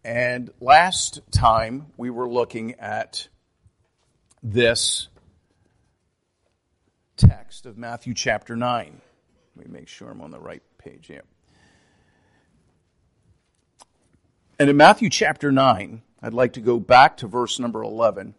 And last time we were looking at this text of Matthew chapter 9. Let me make sure I'm on the right page here. And in Matthew chapter 9, I'd like to go back to verse number 11.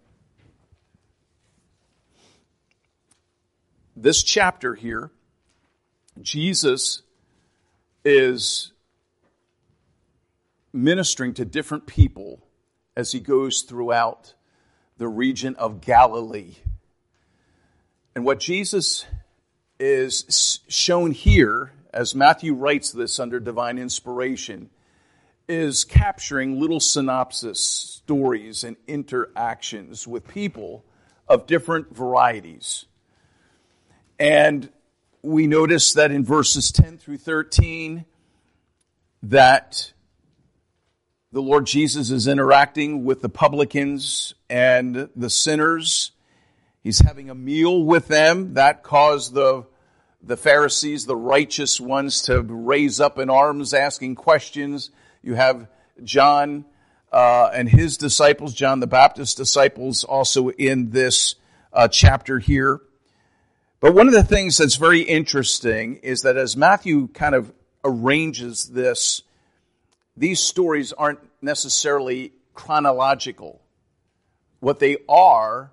This chapter here, Jesus is ministering to different people as he goes throughout the region of Galilee. And what Jesus is shown here, as Matthew writes this under divine inspiration, is capturing little synopsis stories and interactions with people of different varieties. And we notice that in verses 10 through 13 that the Lord Jesus is interacting with the publicans and the sinners. He's having a meal with them. That caused the Pharisees, the righteous ones, to raise up in arms asking questions. You have John and his disciples, John the Baptist's disciples, also in this chapter here. But one of the things that's very interesting is that as Matthew kind of arranges this, these stories aren't necessarily chronological. What they are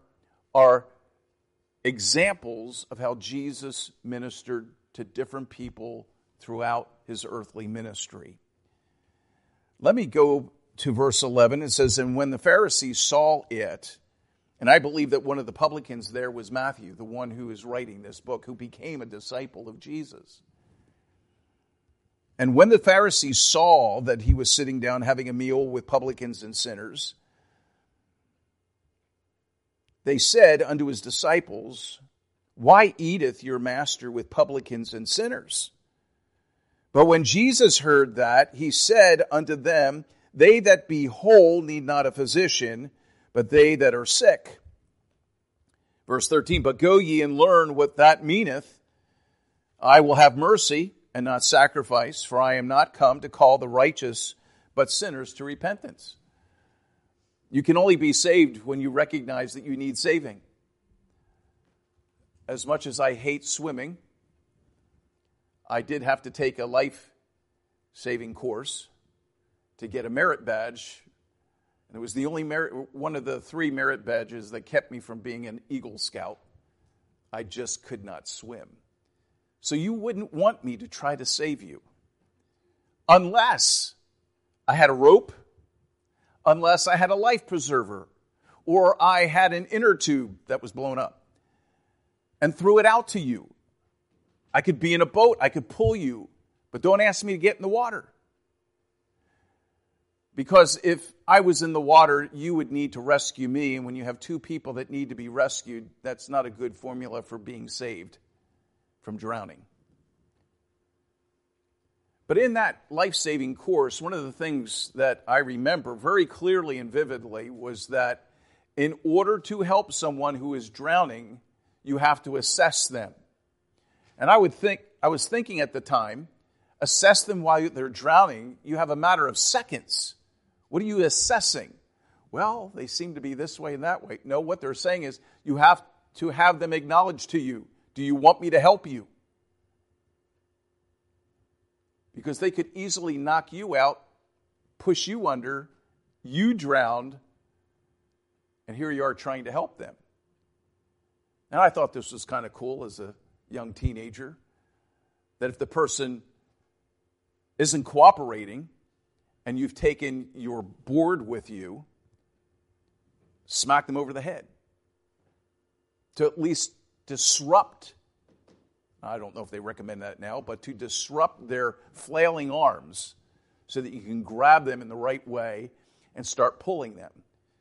examples of how Jesus ministered to different people throughout his earthly ministry. Let me go to verse 11. It says, "And when the Pharisees saw it," and I believe that one of the publicans there was Matthew, the one who is writing this book, who became a disciple of Jesus. "And when the Pharisees saw that he was sitting down having a meal with publicans and sinners, they said unto his disciples, Why eateth your master with publicans and sinners? But when Jesus heard that, he said unto them, They that be whole need not a physician, but they that are sick." Verse 13, "But go ye and learn what that meaneth. I will have mercy and not sacrifice, for I am not come to call the righteous, but sinners to repentance." You can only be saved when you recognize that you need saving. As much as I hate swimming, I did have to take a life-saving course to get a merit badge. And it was the only one of the 3 merit badges that kept me from being an Eagle Scout. I just could not swim. So you wouldn't want me to try to save you. Unless I had a rope, unless I had a life preserver, or I had an inner tube that was blown up and threw it out to you. I could be in a boat, I could pull you, but don't ask me to get in the water. Because if I was in the water, you would need to rescue me, and when you have 2 people that need to be rescued, that's not a good formula for being saved from drowning. But in that life-saving course, one of the things that I remember very clearly and vividly was that in order to help someone who is drowning, you have to assess them. And I was thinking at the time, assess them while they're drowning, you have a matter of seconds. What are you assessing? Well, they seem to be this way and that way. No, what they're saying is you have to have them acknowledge to you, do you want me to help you? Because they could easily knock you out, push you under, you drowned, and here you are trying to help them. And I thought this was kind of cool as a young teenager, that if the person isn't cooperating and you've taken your board with you, smack them over the head to at least disrupt. I don't know if they recommend that now, but to disrupt their flailing arms so that you can grab them in the right way and start pulling them.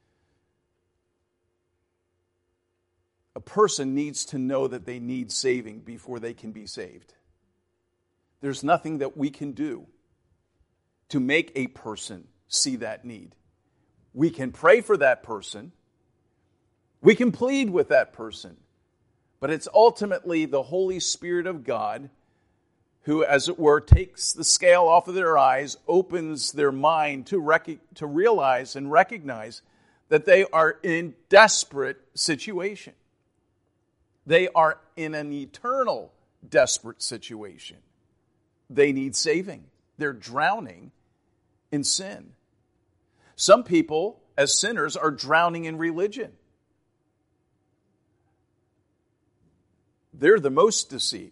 A person needs to know that they need saving before they can be saved. There's nothing that we can do to make a person see that need. We can pray for that person. We can plead with that person. But it's ultimately the Holy Spirit of God who, as it were, takes the scale off of their eyes, opens their mind to realize and recognize that they are in desperate situation. They are in an eternal desperate situation. They need saving. They're drowning in sin. Some people, as sinners, are drowning in religion. They're the most deceived.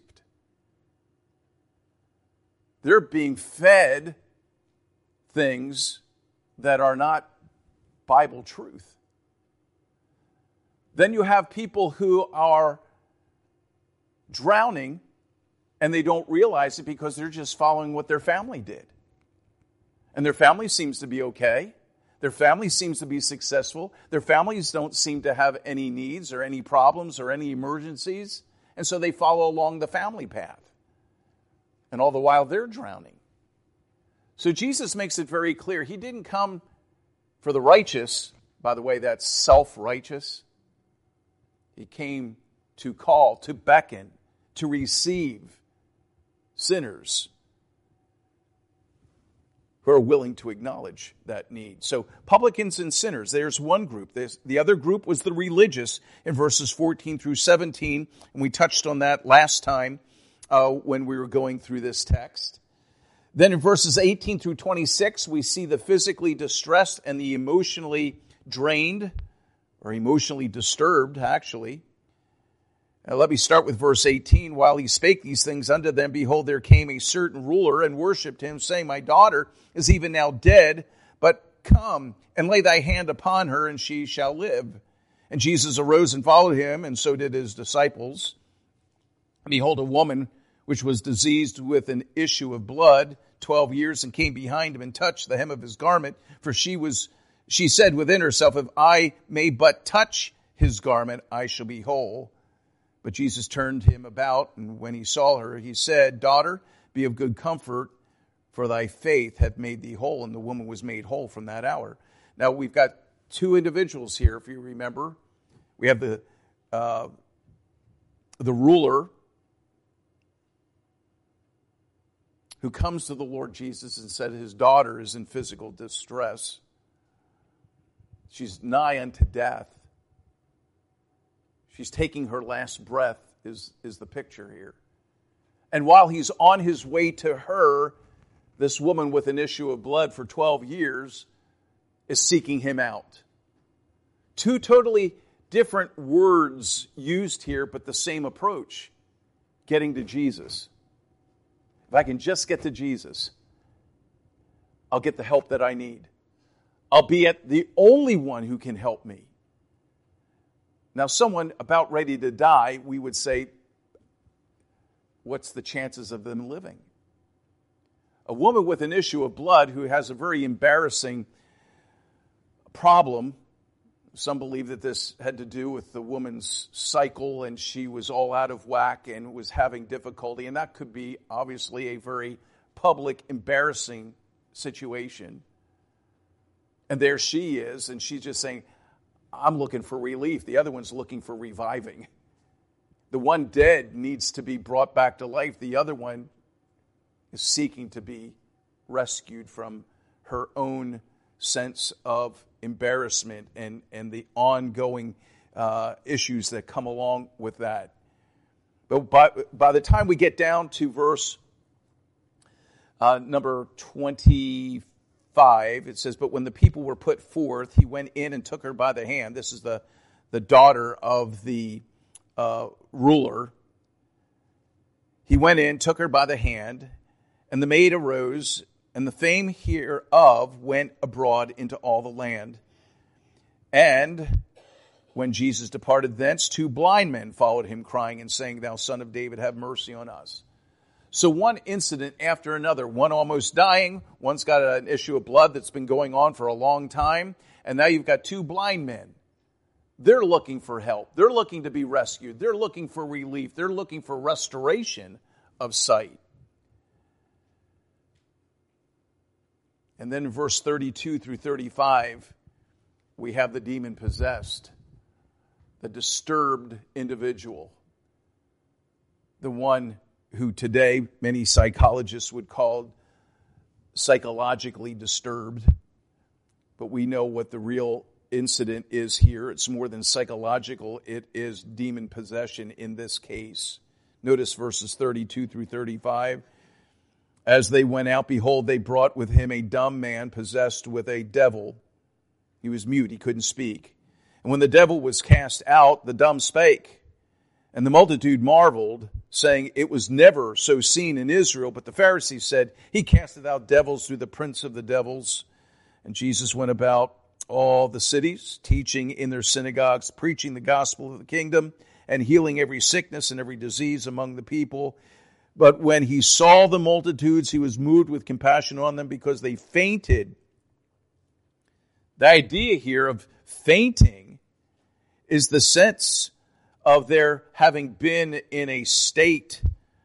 They're being fed things that are not Bible truth. Then you have people who are drowning and they don't realize it because they're just following what their family did. And their family seems to be okay. Their family seems to be successful. Their families don't seem to have any needs or any problems or any emergencies. And so they follow along the family path. And all the while they're drowning. So Jesus makes it very clear. He didn't come for the righteous. By the way, that's self-righteous. He came to call, to beckon, to receive sinners who are willing to acknowledge that need. So publicans and sinners, there's one group. The other group was the religious in verses 14 through 17. And we touched on that last time when we were going through this text. Then in verses 18 through 26, we see the physically distressed and the emotionally drained, or emotionally disturbed, actually. Now let me start with verse 18. While he spake these things unto them, behold, there came a certain ruler and worshipped him, saying, My daughter is even now dead, but come and lay thy hand upon her, and she shall live. And Jesus arose and followed him, and so did his disciples. Behold, a woman which was diseased with an issue of blood 12 years, and came behind him and touched the hem of his garment. For she said within herself, If I may but touch his garment, I shall be whole. But Jesus turned him about, and when he saw her, he said, Daughter, be of good comfort, for thy faith hath made thee whole. And the woman was made whole from that hour. Now, we've got two individuals here, if you remember. We have the ruler who comes to the Lord Jesus and said his daughter is in physical distress. She's nigh unto death. She's taking her last breath is the picture here. And while he's on his way to her, this woman with an issue of blood for 12 years is seeking him out. Two totally different words used here, but the same approach. Getting to Jesus. If I can just get to Jesus, I'll get the help that I need. I'll be at the only one who can help me. Now, someone about ready to die, we would say, what's the chances of them living? A woman with an issue of blood who has a very embarrassing problem. Some believe that this had to do with the woman's cycle and she was all out of whack and was having difficulty. And that could be obviously a very public, embarrassing situation. And there she is, and she's just saying, I'm looking for relief. The other one's looking for reviving. The one dead needs to be brought back to life. The other one is seeking to be rescued from her own sense of embarrassment and the ongoing issues that come along with that. But by the time we get down to verse number 25, it says, But when the people were put forth, he went in and took her by the hand. This is the daughter of the ruler. He went in, took her by the hand, and the maid arose, and the fame hereof went abroad into all the land. And when Jesus departed thence, 2 blind men followed him, crying and saying, Thou Son of David, have mercy on us. So one incident after another, one almost dying, one's got an issue of blood that's been going on for a long time, and now you've got 2 blind men. They're looking for help. They're looking to be rescued. They're looking for relief. They're looking for restoration of sight. And then in verse 32 through 35, we have the demon-possessed, the disturbed individual, the one who today many psychologists would call psychologically disturbed. But we know what the real incident is here. It's more than psychological. It is demon possession in this case. Notice verses 32 through 35. As they went out, behold, they brought with him a dumb man possessed with a devil. He was mute, he couldn't speak. And when the devil was cast out, the dumb spake. And the multitude marveled, saying, it was never so seen in Israel. But the Pharisees said, he casteth out devils through the prince of the devils. And Jesus went about all the cities, teaching in their synagogues, preaching the gospel of the kingdom, and healing every sickness and every disease among the people. But when he saw the multitudes, he was moved with compassion on them because they fainted. The idea here of fainting is the sense of their having been in a state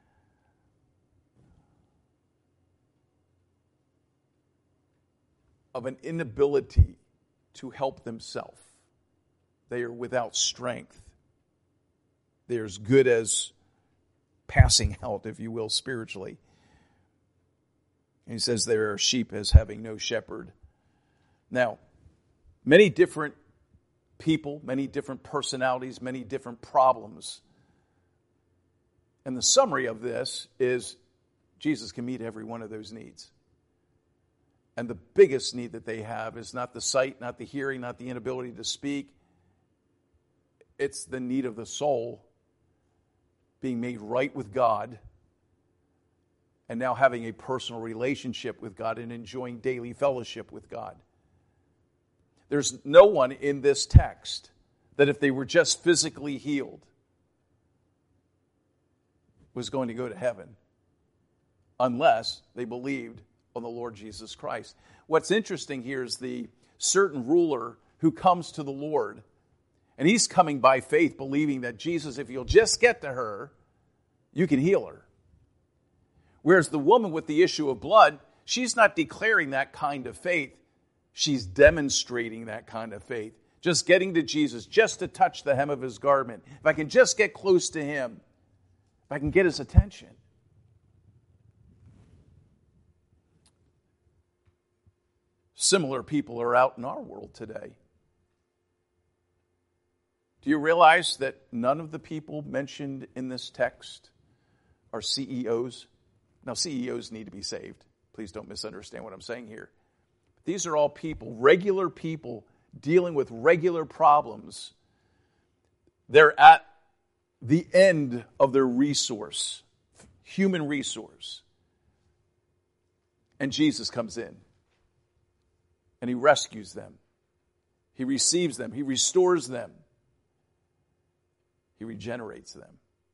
of an inability to help themselves. They are without strength. They're as good as passing out, if you will, spiritually. And he says they are sheep as having no shepherd. Now, many different people, many different personalities, many different problems. And the summary of this is Jesus can meet every one of those needs. And the biggest need that they have is not the sight, not the hearing, not the inability to speak. It's the need of the soul being made right with God and now having a personal relationship with God and enjoying daily fellowship with God. There's no one in this text that if they were just physically healed was going to go to heaven unless they believed on the Lord Jesus Christ. What's interesting here is the certain ruler who comes to the Lord, and he's coming by faith, believing that Jesus, if you'll just get to her, you can heal her. Whereas the woman with the issue of blood, she's not declaring that kind of faith. She's demonstrating that kind of faith. Just getting to Jesus, just to touch the hem of his garment. If I can just get close to him, if I can get his attention. Similar people are out in our world today. Do you realize that none of the people mentioned in this text are CEOs? Now, CEOs need to be saved. Please don't misunderstand what I'm saying here. These are all people, regular people, dealing with regular problems. They're at the end of their resource, human resource. And Jesus comes in. And he rescues them. He receives them. He restores them. He regenerates them.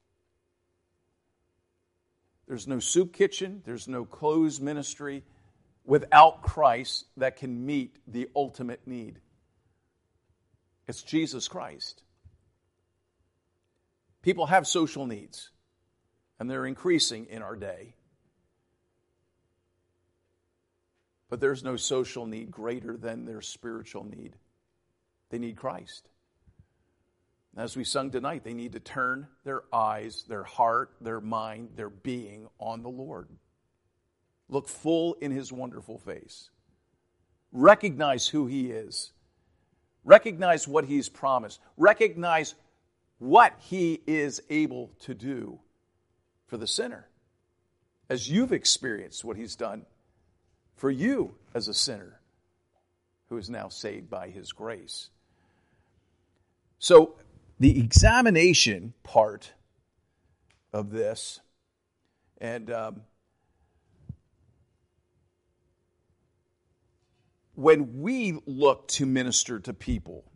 There's no soup kitchen. There's no closed ministry without Christ that can meet the ultimate need. It's Jesus Christ. People have social needs, and they're increasing in our day. But there's no social need greater than their spiritual need. They need Christ. As we sung tonight, they need to turn their eyes, their heart, their mind, their being on the Lord. Look full in his wonderful face. Recognize who he is. Recognize what he's promised. Recognize what he is able to do for the sinner. As you've experienced what he's done for you as a sinner who is now saved by his grace. So the examination part of this, and when we look to minister to people,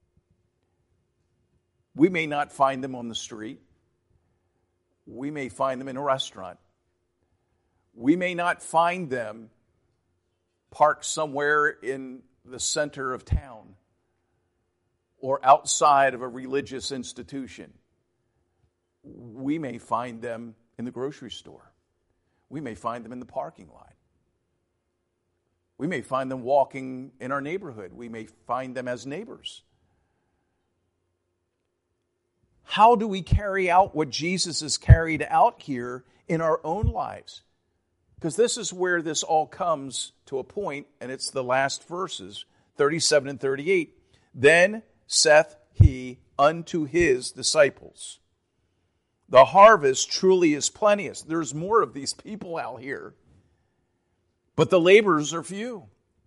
we may not find them on the street. We may find them in a restaurant. We may not find them parked somewhere in the center of town or outside of a religious institution. We may find them in the grocery store. We may find them in the parking lot. We may find them walking in our neighborhood. We may find them as neighbors. How do we carry out what Jesus has carried out here in our own lives. Because this is where this all comes to a point, and it's the last verses, 37 and 38. Then saith he unto his disciples, the harvest truly is plenteous. There's more of these people out here, but the laborers are few.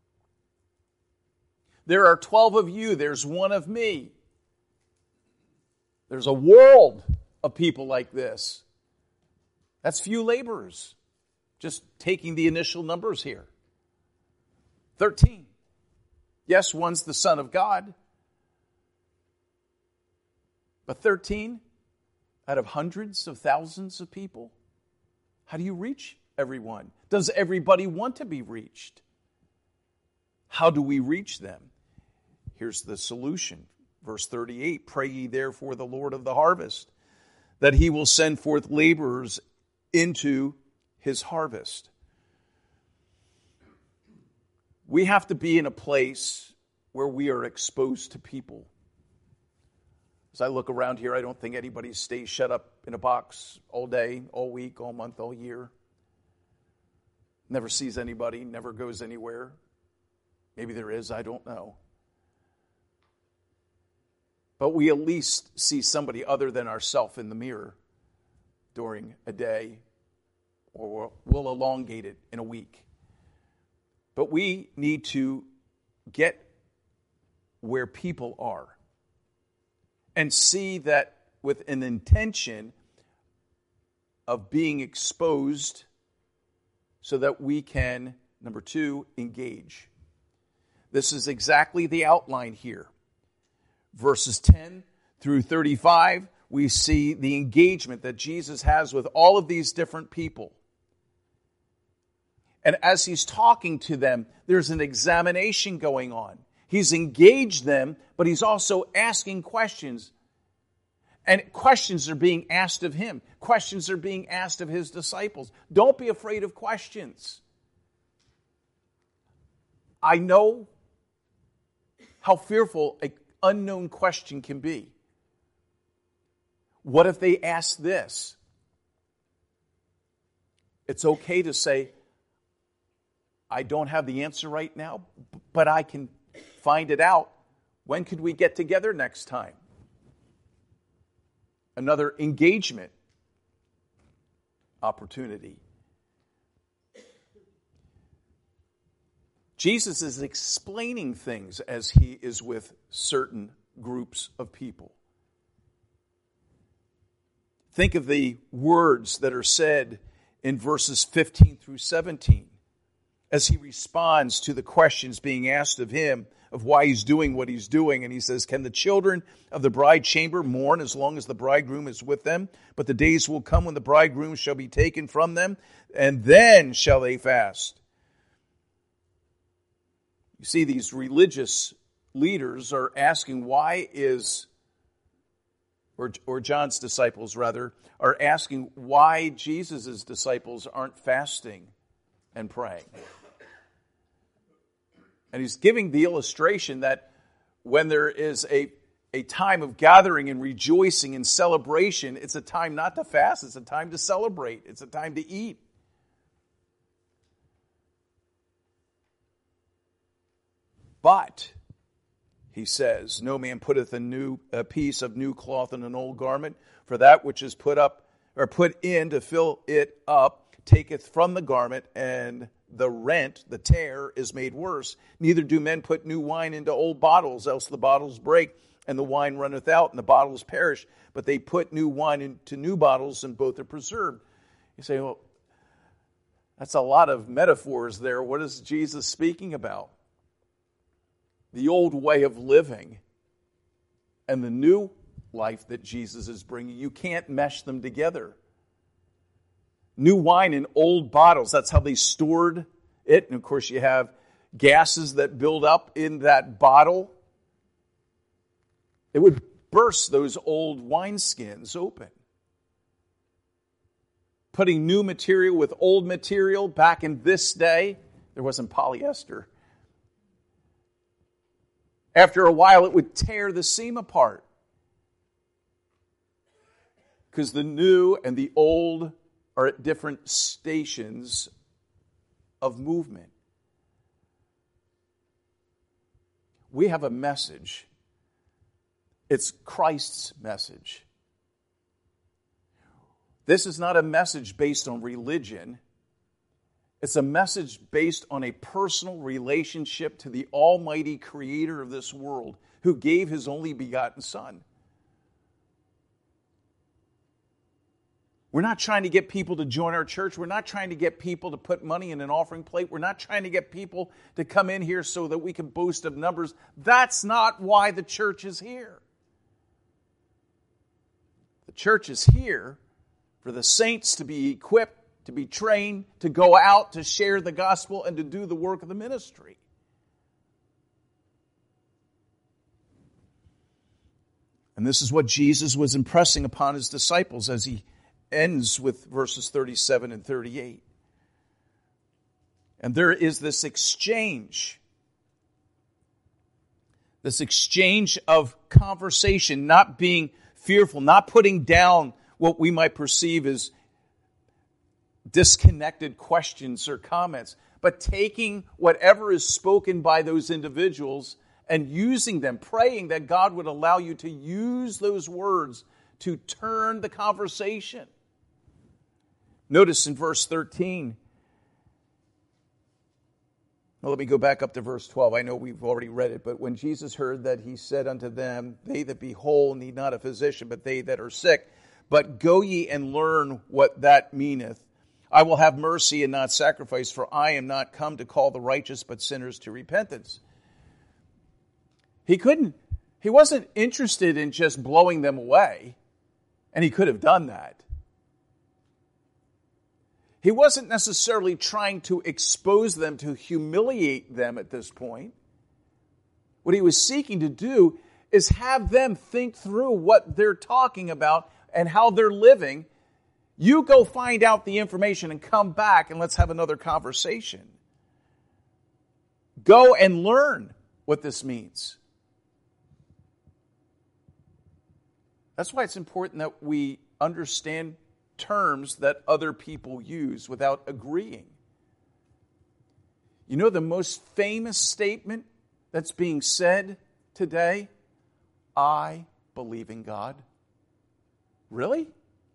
There are 12 of you, there's one of me. There's a world of people like this. That's few laborers. Just taking the initial numbers here. 13. Yes, one's the Son of God. But 13 out of hundreds of thousands of people? How do you reach everyone? Does everybody want to be reached? How do we reach them? Here's the solution. Verse 38, pray ye therefore the Lord of the harvest, that he will send forth laborers into his harvest. We have to be in a place where we are exposed to people. As I look around here, I don't think anybody stays shut up in a box all day, all week, all month, all year. Never sees anybody, never goes anywhere. Maybe there is, I don't know. But we at least see somebody other than ourselves in the mirror during a day, or we'll elongate it in a week. But we need to get where people are and see that with an intention of being exposed so that we can, number 2, engage. This is exactly the outline here. Verses 10 through 35, we see the engagement that Jesus has with all of these different people. And as he's talking to them, there's an examination going on. He's engaged them, but he's also asking questions. And questions are being asked of him. Questions are being asked of his disciples. Don't be afraid of questions. I know how fearful an unknown question can be. What if they ask this? It's okay to say, I don't have the answer right now, but I can find it out. When could we get together next time? Another engagement opportunity. Jesus is explaining things as he is with certain groups of people. Think of the words that are said in verses 15 through 17 as he responds to the questions being asked of him of why he's doing what he's doing. And he says, can the children of the bride chamber mourn as long as the bridegroom is with them? But the days will come when the bridegroom shall be taken from them, and then shall they fast. You see, these religious leaders are asking or John's disciples rather, are asking why Jesus' disciples aren't fasting and praying. And he's giving the illustration that when there is a time of gathering and rejoicing and celebration, it's a time not to fast, it's a time to celebrate, it's a time to eat. But, he says, no man putteth a piece of new cloth in an old garment, for that which is put in to fill it up taketh from the garment, and the rent, the tear, is made worse. Neither do men put new wine into old bottles, else the bottles break, and the wine runneth out, and the bottles perish. But they put new wine into new bottles, and both are preserved. You say, well, that's a lot of metaphors there. What is Jesus speaking about? The old way of living and the new life that Jesus is bringing. You can't mesh them together. New wine in old bottles, that's how they stored it. And of course you have gases that build up in that bottle. It would burst those old wineskins open. Putting new material with old material back in this day, there wasn't polyester. After a while, it would tear the seam apart. Because the new and the old are at different stations of movement. We have a message. It's Christ's message. This is not a message based on religion. It's a message based on a personal relationship to the Almighty Creator of this world, who gave His only begotten Son. We're not trying to get people to join our church. We're not trying to get people to put money in an offering plate. We're not trying to get people to come in here so that we can boast of numbers. That's not why the church is here. The church is here for the saints to be equipped, to be trained, to go out, to share the gospel, and to do the work of the ministry. And this is what Jesus was impressing upon His disciples as He ends with verses 37 and 38. And there is this exchange of conversation, not being fearful, not putting down what we might perceive as disconnected questions or comments, but taking whatever is spoken by those individuals and using them, praying that God would allow you to use those words to turn the conversation. Notice in verse 13. Well, let me go back up to verse 12. I know we've already read it, but when Jesus heard that, He said unto them, they that be whole need not a physician, but they that are sick. But go ye and learn what that meaneth. I will have mercy and not sacrifice, for I am not come to call the righteous, but sinners to repentance. He wasn't interested in just blowing them away, and He could have done that. He wasn't necessarily trying to expose them, to humiliate them at this point. What He was seeking to do is have them think through what they're talking about and how they're living. You go find out the information and come back and let's have another conversation. Go and learn what this means. That's why it's important that we understand terms that other people use without agreeing. You know the most famous statement that's being said today? I believe in God. Really?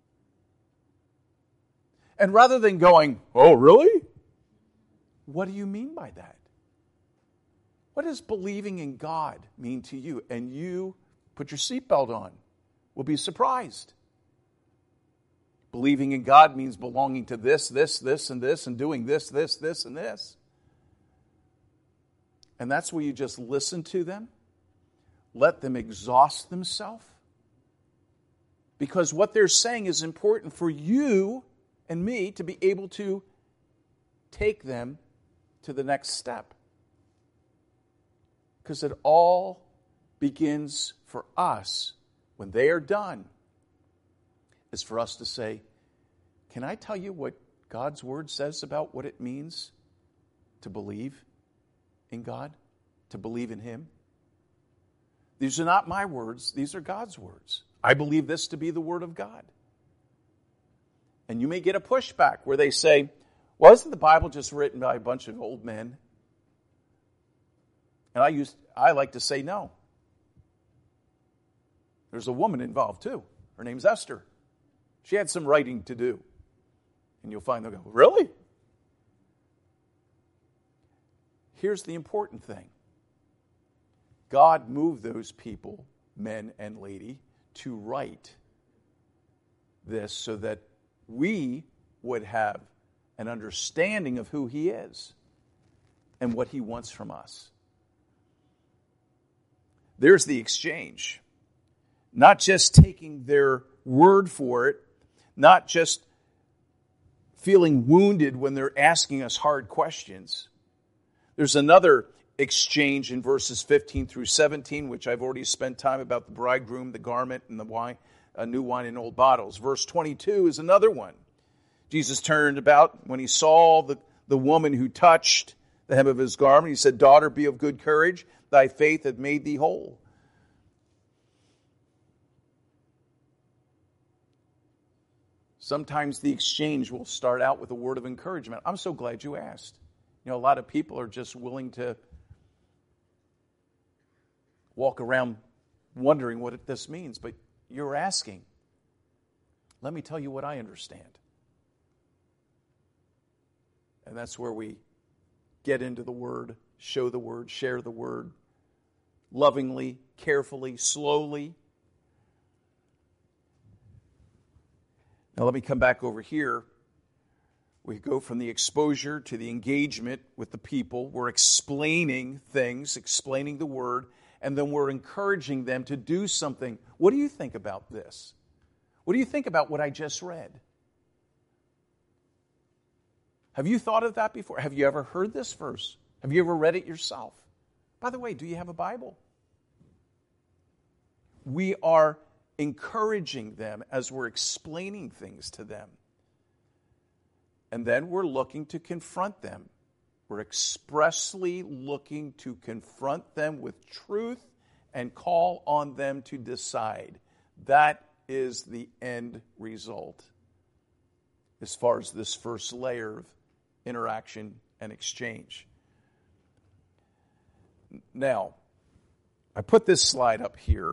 And rather than going, oh, really? What do you mean by that? What does believing in God mean to you? And you put your seatbelt on. We'll be surprised. Believing in God means belonging to this, and this, and doing this, and this. And that's where you just listen to them, let them exhaust themselves, because what they're saying is important for you and me to be able to take them to the next step. Because it all begins for us, when they are done, is for us to say, can I tell you what God's Word says about what it means to believe in God, to believe in Him? These are not my words, these are God's words. I believe this to be the Word of God. And you may get a pushback where they say, well, isn't the Bible just written by a bunch of old men? And I like to say no. There's a woman involved too. Her name's Esther. She had some writing to do. And you'll find they'll go, really? Here's the important thing. God moved those people, men and lady, to write this so that we would have an understanding of who He is and what He wants from us. There's the exchange. Not just taking their word for it, not just feeling wounded when they're asking us hard questions. There's another exchange in verses 15 through 17, which I've already spent time about the bridegroom, the garment, and the wine, new wine in old bottles. Verse 22 is another one. Jesus turned about when He saw the woman who touched the hem of His garment. He said, daughter, be of good courage. Thy faith hath made thee whole. Sometimes the exchange will start out with a word of encouragement. I'm so glad you asked. You know, a lot of people are just willing to walk around wondering what this means, but you're asking. Let me tell you what I understand. And that's where we get into the Word, show the Word, share the Word, lovingly, carefully, slowly. Now let me come back over here. We go from the exposure to the engagement with the people. We're explaining things, explaining the Word, and then we're encouraging them to do something. What do you think about this? What do you think about what I just read? Have you thought of that before? Have you ever heard this verse? Have you ever read it yourself? By the way, do you have a Bible? We are encouraging them as we're explaining things to them. And then we're looking to confront them. We're expressly looking to confront them with truth and call on them to decide. That is the end result as far as this first layer of interaction and exchange. Now, I put this slide up here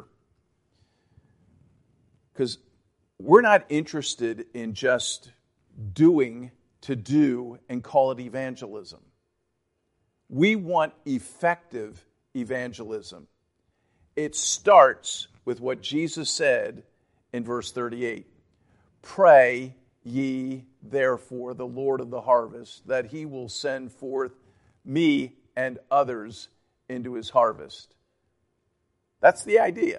because we're not interested in just doing to do and call it evangelism. We want effective evangelism. It starts with what Jesus said in verse 38. Pray ye therefore the Lord of the harvest, that he will send forth me and others into his harvest. That's the idea.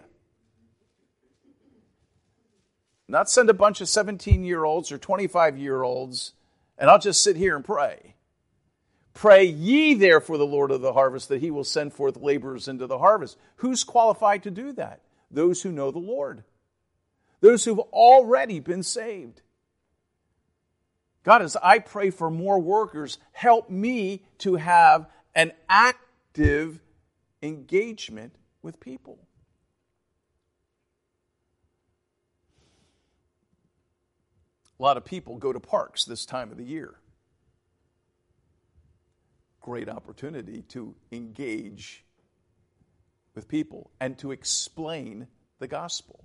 Not send a bunch of 17-year-olds or 25-year-olds and I'll just sit here and pray. Pray ye therefore the Lord of the harvest, that he will send forth laborers into the harvest. Who's qualified to do that? Those who know the Lord. Those who've already been saved. God, as I pray for more workers, help me to have an active engagement with people. A lot of people go to parks this time of the year. Great opportunity to engage with people and to explain the gospel.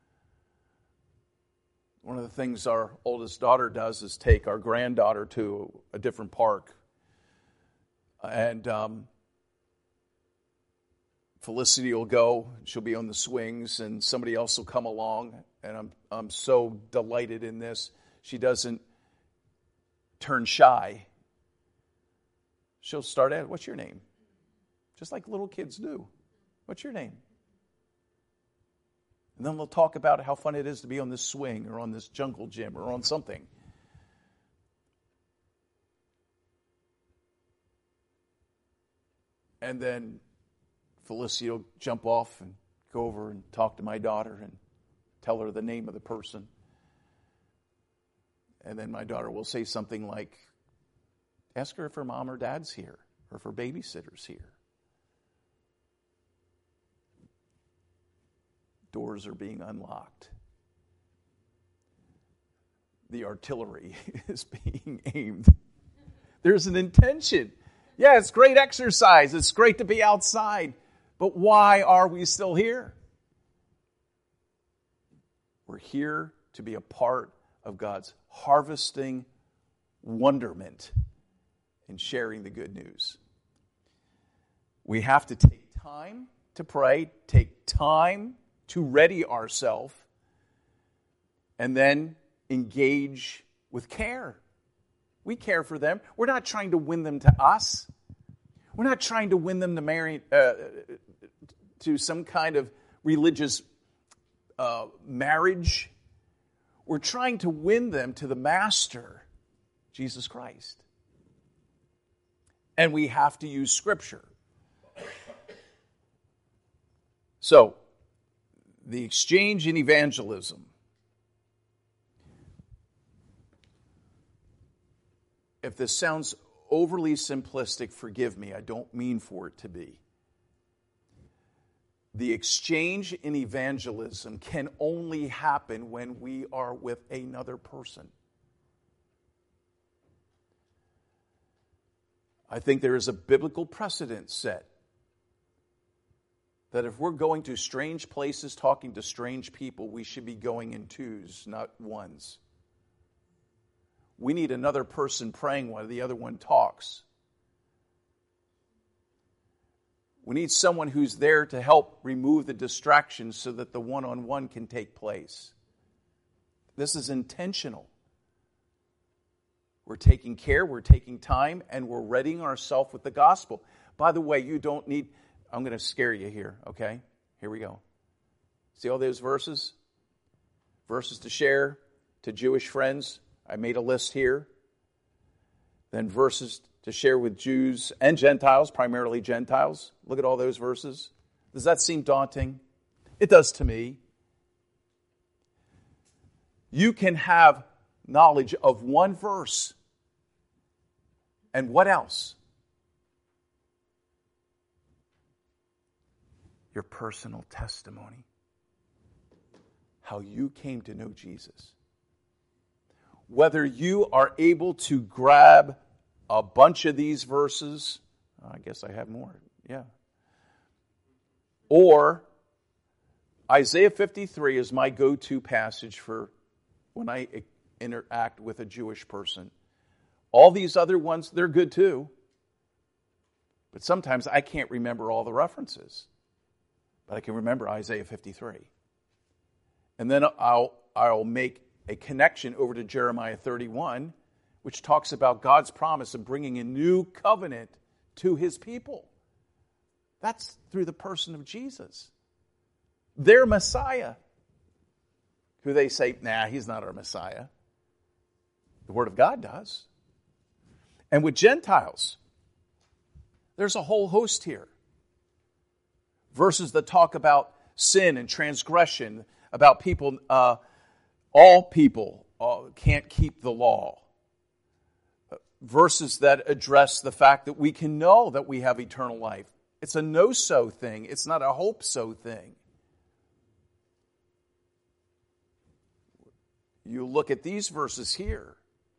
One of the things our oldest daughter does is take our granddaughter to a different park. And Felicity will go, she'll be on the swings, and somebody else will come along. And I'm so delighted in this. She doesn't turn shy. She'll start at, what's your name? Just like little kids do. What's your name? And then they'll talk about how fun it is to be on this swing or on this jungle gym or on something. And then Felicity will jump off and go over and talk to my daughter and tell her the name of the person. And then my daughter will say something like, ask her if her mom or dad's here, or if her babysitter's here. Doors are being unlocked. The artillery is being aimed. There's an intention. Yeah, it's great exercise. It's great to be outside. But why are we still here? We're here to be a part of God's harvesting wonderment in sharing the good news. We have to take time to pray, take time to ready ourselves, and then engage with care. We care for them. We're not trying to win them to us. We're not trying to win them to marry to some kind of religious marriage. We're trying to win them to the Master, Jesus Christ. And we have to use Scripture. So, the exchange in evangelism. If this sounds overly simplistic, forgive me. I don't mean for it to be. the exchange in evangelism can only happen when we are with another person. I think there is a biblical precedent set that if we're going to strange places, talking to strange people, we should be going in twos, not ones. We need another person praying while the other one talks. We need someone who's there to help remove the distractions so that the one-on-one can take place. This is intentional. We're taking care, we're taking time, and we're readying ourselves with the gospel. By the way, you don't need, I'm going to scare you here, okay? Here we go. See all those verses? Verses to share to Jewish friends. I made a list here. Then verses to share with Jews and Gentiles, primarily Gentiles. Look at all those verses. Does that seem daunting? It does to me. You can have knowledge of one verse. And what else? Your personal testimony. How you came to know Jesus. Whether you are able to grab a bunch of these verses, I guess I have more, yeah. Or Isaiah 53 is my go-to passage for when I interact with a Jewish person. All these other ones, they're good too. But sometimes I can't remember all the references. But I can remember Isaiah 53. And then I'll make a connection over to Jeremiah 31, which talks about God's promise of bringing a new covenant to his people. That's through the person of Jesus. Their Messiah, who they say, nah, he's not our Messiah. The Word of God does. And with Gentiles, there's a whole host here. Verses that talk about sin and transgression, about people, all people can't keep the law. Verses that address the fact that we can know that we have eternal life. It's a know-so thing. It's not a hope-so thing. You look at these verses here.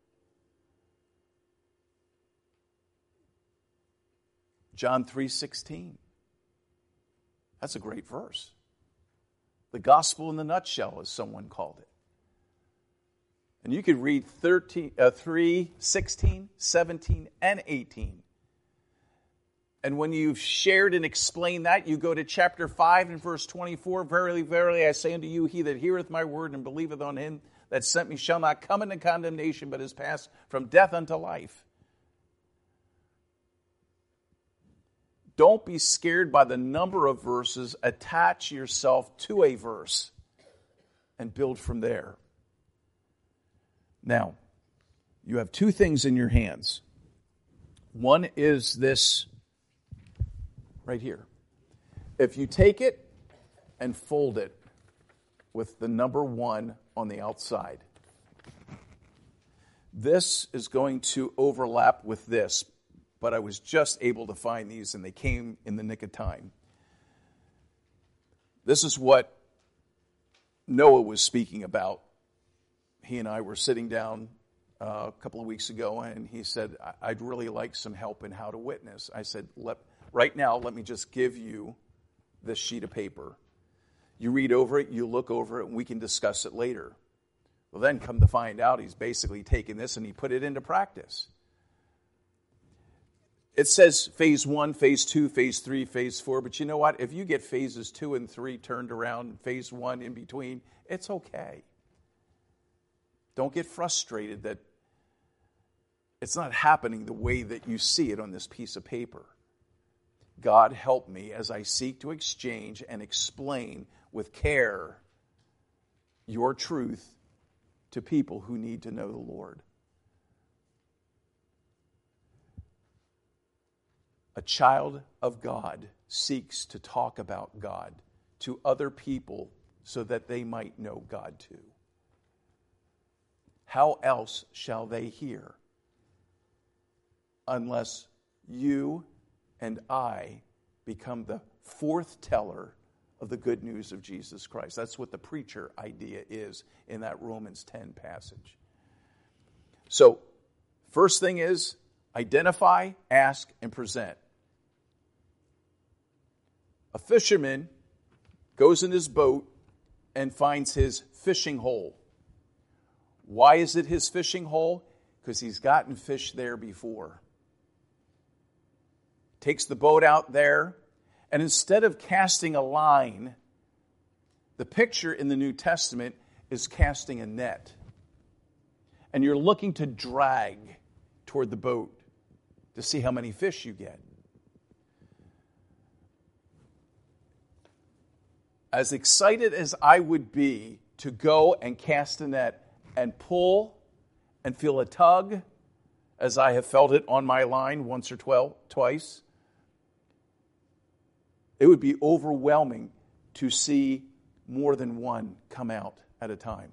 John 3:16. That's a great verse. The gospel in the nutshell, as someone called it. And you could read 3, 16, 17, and 18. And when you've shared and explained that, you go to chapter 5 and verse 24. Verily, verily, I say unto you, he that heareth my word and believeth on him that sent me shall not come into condemnation, but is passed from death unto life. Don't be scared by the number of verses. Attach yourself to a verse and build from there. Now, you have two things in your hands. One is this right here. If you take it and fold it with the number 1 on the outside, this is going to overlap with this, but I was just able to find these and they came in the nick of time. This is what Noah was speaking about. He and I were sitting down a couple of weeks ago, and he said, I'd really like some help in how to witness. I said, right now, let me just give you this sheet of paper. You read over it, you look over it, and we can discuss it later. Well, then come to find out, he's basically taken this and he put it into practice. It says phase 1, phase 2, phase 3, phase 4, but you know what? If you get phases 2 and 3 turned around, phase 1 in between, it's okay. Don't get frustrated that it's not happening the way that you see it on this piece of paper. God help me as I seek to exchange and explain with care your truth to people who need to know the Lord. A child of God seeks to talk about God to other people so that they might know God too. How else shall they hear unless you and I become the forth teller of the good news of Jesus Christ. That's what the preacher idea is in that Romans 10 passage. So, first thing is identify, ask, and present. A fisherman goes in his boat and finds his fishing hole. Why is it his fishing hole? Because he's gotten fish there before. Takes the boat out there, and instead of casting a line, the picture in the New Testament is casting a net. And you're looking to drag toward the boat to see how many fish you get. As excited as I would be to go and cast a net and pull and feel a tug, as I have felt it on my line once or twice, it would be overwhelming to see more than one come out at a time.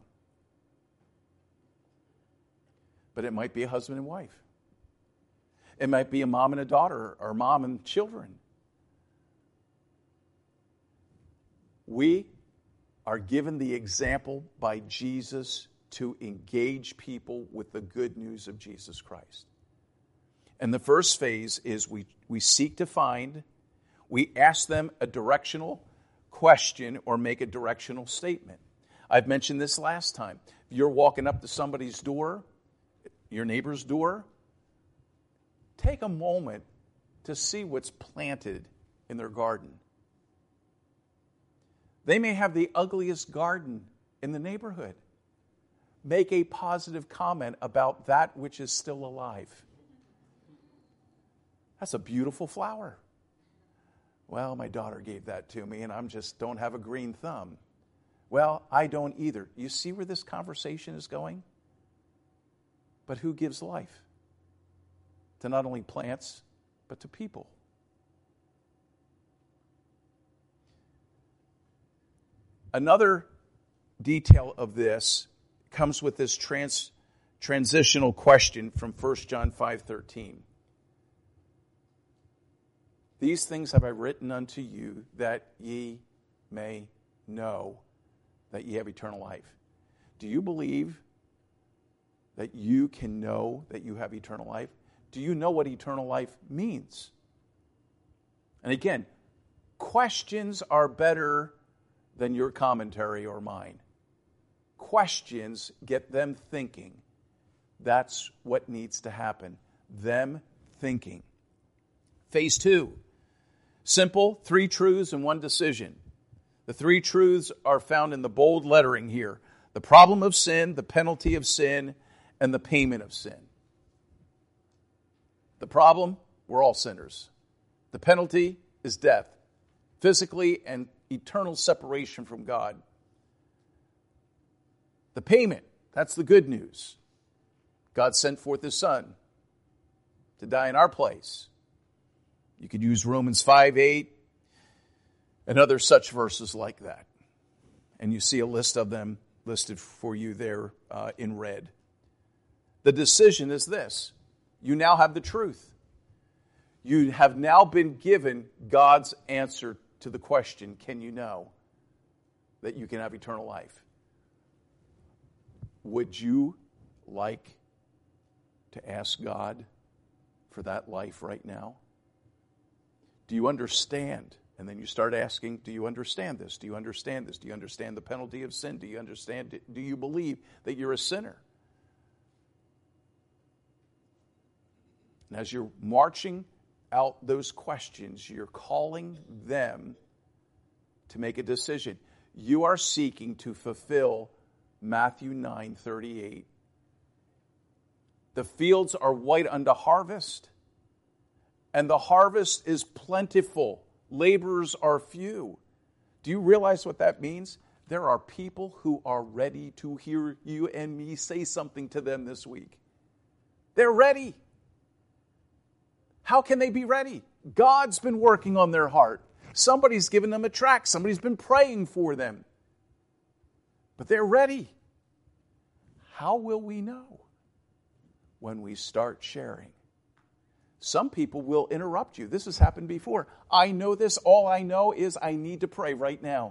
But it might be a husband and wife. It might be a mom and a daughter, or mom and children. We are given the example by Jesus to engage people with the good news of Jesus Christ. And the first phase is we seek to find, we ask them a directional question or make a directional statement. I've mentioned this last time. If you're walking up to somebody's door, your neighbor's door, take a moment to see what's planted in their garden. They may have the ugliest garden in the neighborhood. Make a positive comment about that which is still alive. That's a beautiful flower. Well, my daughter gave that to me, and I just don't have a green thumb. Well, I don't either. You see where this conversation is going? But who gives life? To not only plants, but to people. Another detail of this comes with this transitional question from 1 John 5:13. These things have I written unto you, that ye may know that ye have eternal life. Do you believe that you can know that you have eternal life? Do you know what eternal life means? And again, questions are better than your commentary or mine. Questions get them thinking. That's what needs to happen. Them thinking. Phase 2. Simple, 3 truths and 1 decision. The 3 truths are found in the bold lettering here. The problem of sin, the penalty of sin, and the payment of sin. The problem, we're all sinners. The penalty is death, physically and eternal separation from God. The payment, that's the good news. God sent forth His Son to die in our place. You could use Romans 5:8 and other such verses like that. And you see a list of them listed for you there in red. The decision is this. You now have the truth. You have now been given God's answer to the question, can you know that you can have eternal life? Would you like to ask God for that life right now? Do you understand? And then you start asking, do you understand this? Do you understand this? Do you understand the penalty of sin? Do you understand it? Do you believe that you're a sinner? And as you're marching out those questions, you're calling them to make a decision. You are seeking to fulfill Matthew 9:38. The fields are white unto harvest, and the harvest is plentiful. Laborers are few. Do you realize what that means? There are people who are ready to hear you and me say something to them this week. They're ready. How can they be ready? God's been working on their heart. Somebody's given them a tract. Somebody's been praying for them. But they're ready. How will we know? When we start sharing. some people will interrupt you. This has happened before. I know this. All I know is I need to pray right now.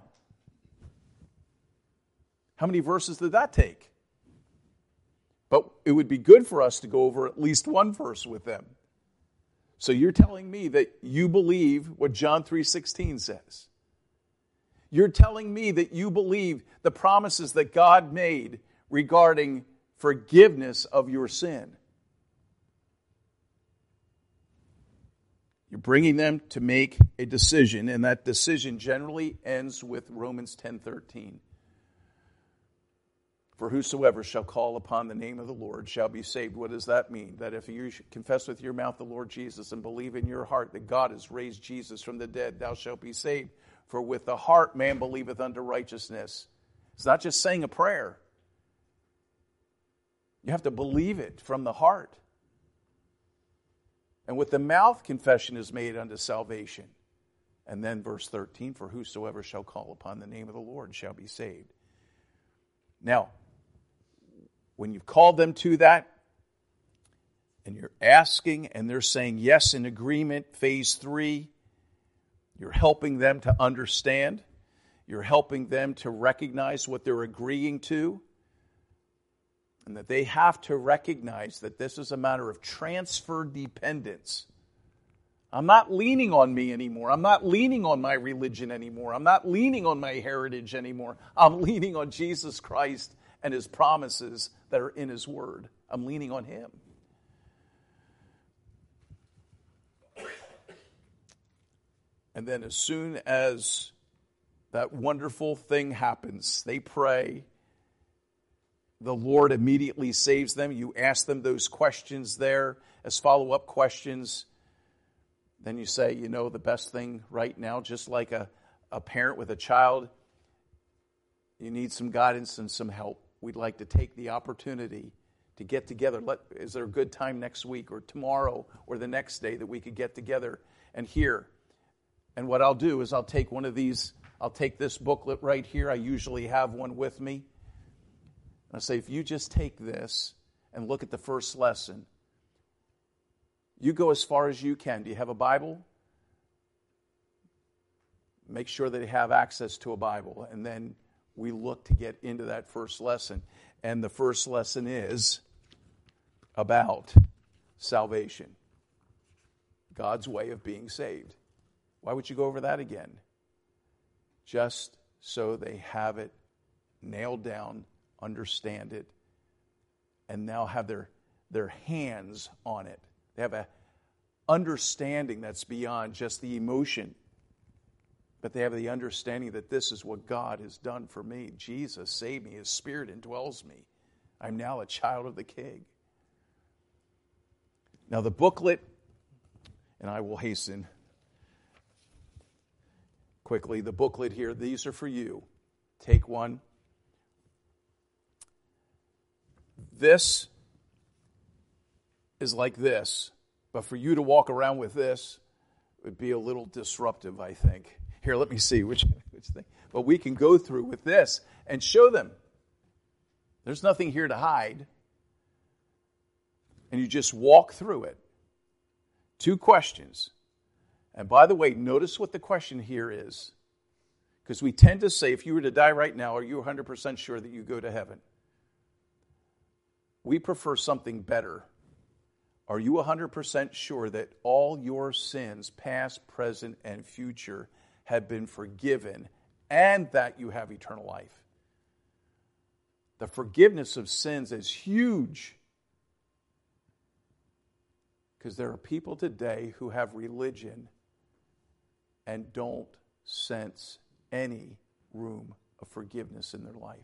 How many verses did that take? But it would be good for us to go over at least one verse with them. So you're telling me that you believe what John 3:16 says. You're telling me that you believe the promises that God made regarding forgiveness of your sin. You're bringing them to make a decision, and that decision generally ends with Romans 10:13. For whosoever shall call upon the name of the Lord shall be saved. What does that mean? That if you confess with your mouth the Lord Jesus and believe in your heart that God has raised Jesus from the dead, thou shalt be saved. For with the heart man believeth unto righteousness. It's not just saying a prayer. You have to believe it from the heart. And with the mouth confession is made unto salvation. And then verse 13, for whosoever shall call upon the name of the Lord shall be saved. Now, when you've called them to that, and you're asking, and they're saying yes in agreement, phase 3, you're helping them to understand. You're helping them to recognize what they're agreeing to, and that they have to recognize that this is a matter of transfer dependence. I'm not leaning on me anymore. I'm not leaning on my religion anymore. I'm not leaning on my heritage anymore. I'm leaning on Jesus Christ and His promises that are in His Word. I'm leaning on Him. And then as soon as that wonderful thing happens, they pray, the Lord immediately saves them. You ask them those questions there as follow-up questions. Then you say, the best thing right now, just like a parent with a child, you need some guidance and some help. We'd like to take the opportunity to get together. Is there a good time next week or tomorrow or the next day that we could get together and hear? And what I'll do is I'll take one of these, I'll take this booklet right here. I usually have one with me. I'll say, if you just take this and look at the first lesson, you go as far as you can. Do you have a Bible? Make sure that you have access to a Bible. And then we look to get into that first lesson. And the first lesson is about salvation. God's way of being saved. Why would you go over that again? Just so they have it nailed down, understand it, and now have their hands on it. They have an understanding that's beyond just the emotion, but they have the understanding that this is what God has done for me. Jesus saved me. His Spirit indwells me. I'm now a child of the King. Now the booklet, and I will hasten quickly, the booklet here, these are for you. Take one. This is like this, but for you to walk around with this would be a little disruptive, I think. Here, let me see which thing. But we can go through with this and show them. There's nothing here to hide. And you just walk through it. 2 questions. And by the way, notice what the question here is. Because we tend to say, if you were to die right now, are you 100% sure that you go to heaven? We prefer something better. Are you 100% sure that all your sins, past, present, and future, have been forgiven and that you have eternal life? The forgiveness of sins is huge. Because there are people today who have religion and don't sense any room of forgiveness in their life.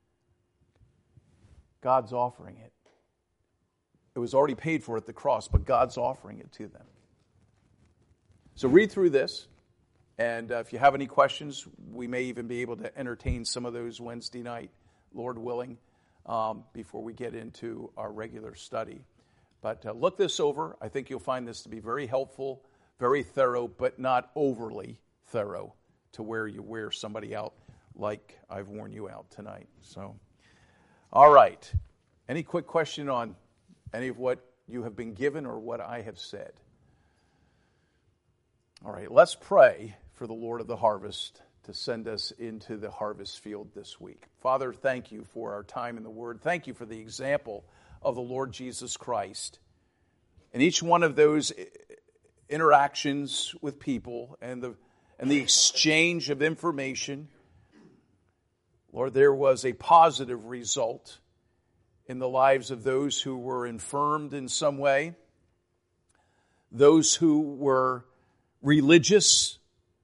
God's offering it. It was already paid for at the cross, but God's offering it to them. So read through this, and if you have any questions, we may even be able to entertain some of those Wednesday night, Lord willing, before we get into our regular study. But look this over. I think you'll find this to be very helpful, very thorough, but not overly thorough to where you wear somebody out like I've worn you out tonight. So, all right. Any quick question on any of what you have been given or what I have said? All right, let's pray for the Lord of the harvest to send us into the harvest field this week. Father, thank you for our time in the Word. Thank you for the example of the Lord Jesus Christ. And each one of those interactions with people and the exchange of information, Lord, there was a positive result in the lives of those who were infirmed in some way, those who were religious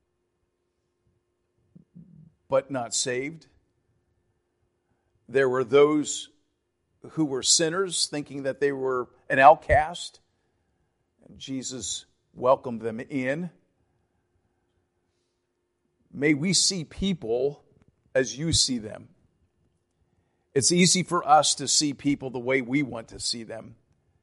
but not saved. There were those who were sinners, thinking that they were an outcast, and Jesus welcomed them in. May we see people as you see them. It's easy for us to see people the way we want to see them.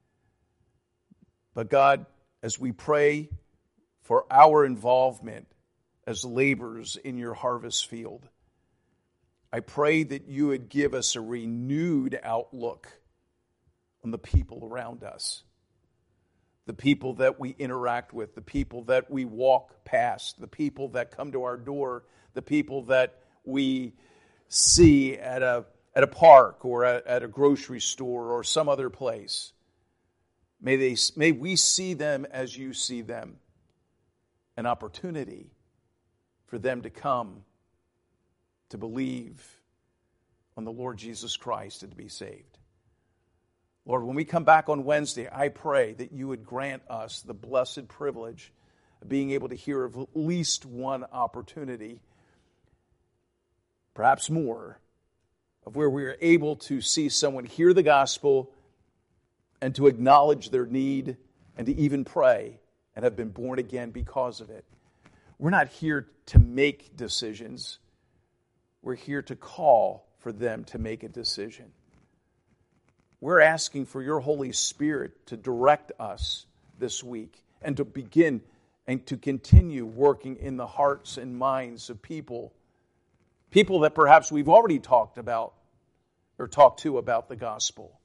But God, as we pray for our involvement as laborers in your harvest field, I pray that you would give us a renewed outlook on the people around us, the people that we interact with, the people that we walk past, the people that come to our door, the people that we see at a park or at a grocery store or some other place. May we see them as you see them, an opportunity for them to come to believe on the Lord Jesus Christ and to be saved. Lord, when we come back on Wednesday, I pray that you would grant us the blessed privilege of being able to hear of at least one opportunity, perhaps more, of where we are able to see someone hear the gospel and to acknowledge their need and to even pray and have been born again because of it. We're not here to make decisions. We're here to call for them to make a decision. We're asking for your Holy Spirit to direct us this week and to begin and to continue working in the hearts and minds of people that perhaps we've already talked about or talked to about the gospel.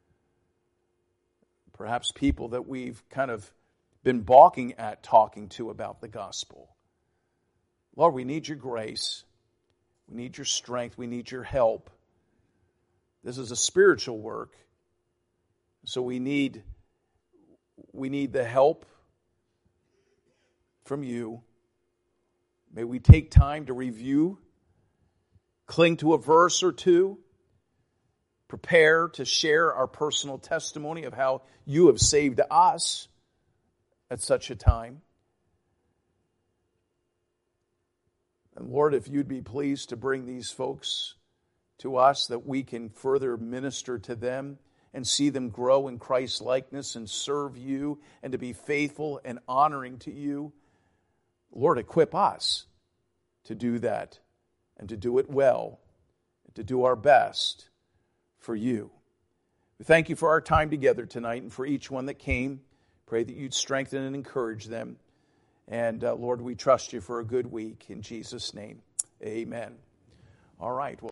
Perhaps people that we've kind of been balking at talking to about the gospel. Lord, we need your grace. We need your strength. We need your help. This is a spiritual work. So we need the help from you. May we take time to review, cling to a verse or two, prepare to share our personal testimony of how you have saved us at such a time. And Lord, if you'd be pleased to bring these folks to us that we can further minister to them and see them grow in Christ's likeness and serve you and to be faithful and honoring to you, Lord, equip us to do that and to do it well and to do our best for you. We thank you for our time together tonight and for each one that came. Pray that you'd strengthen and encourage them. And Lord, we trust you for a good week. In Jesus' name, amen. All right. Well,